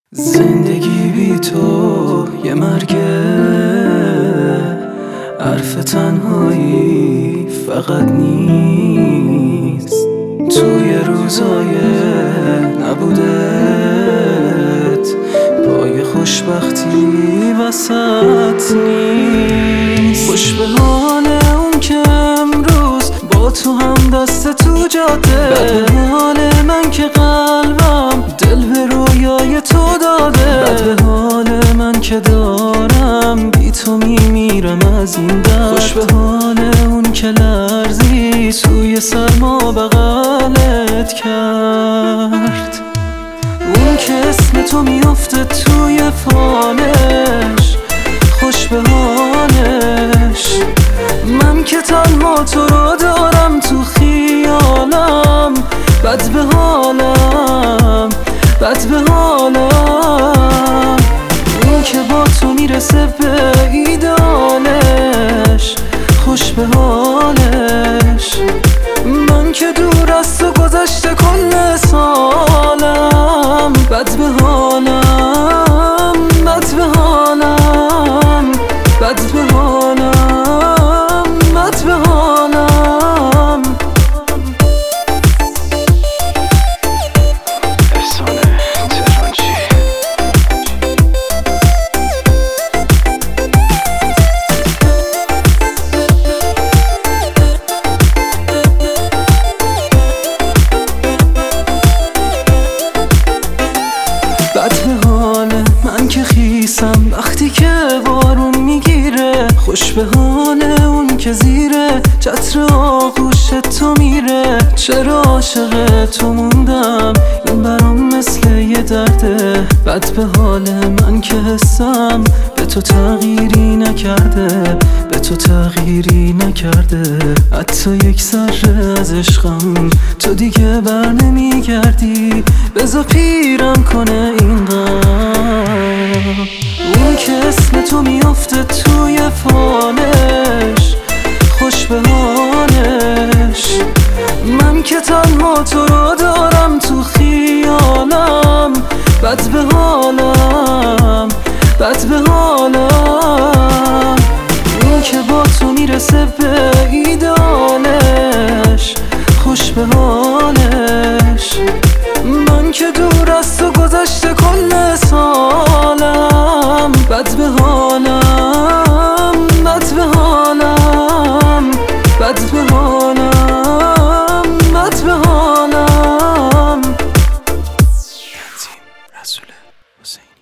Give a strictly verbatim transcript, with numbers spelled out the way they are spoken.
زندگی بی تو یه مرگه، حرف تنهایی فقط نیست. توی روزای نبودت پای خوشبختی وسط نیست. خوش به حال اون که امروز با تو هم دست تو جاده، بد به حال من که قلبم دل به رویای تو داده، بد به حال من که دارم بی تو میمیرم از این درد. خوش به حال اون که لرزی سوی سرما بغلت کرد، اون که اسم تو میافته توی فالش. خوش به حالش من که تنها تو رو دارم تو خیالم، بد به حالم بد به حالم. اون که با تو میرسه به ایدالش، خوش به حالش من که دور از تو گذشته کل سالم، بد به حالم بد به حالم بد به حالم بد به حالم. بد به حال من که خیسم وقتی که بارون میگیره، خوش به حال اون که زیره چتر آغوش تو میره. چرا عاشق تو موندم این برام مثل یه درده، بد به حال من که حسم به تو تغییری نکرده، به تو تغییری نکرده. حتی یک ذره از عشقم تو دیگه بر نمیگردی، بذار پیرم کنه این غم. اون که اسم تو میافته توی فالش، خوش به حالش من که تنها تو رو دارم تو خیالم، بد به حالم بد به حالم. اون که با تو میرسه به ایدالش، خوش به حالش من که دور از تو گذشته کل سالم، بد به حالم بد به حالم بد به حالم بد به حالم. رسول حسین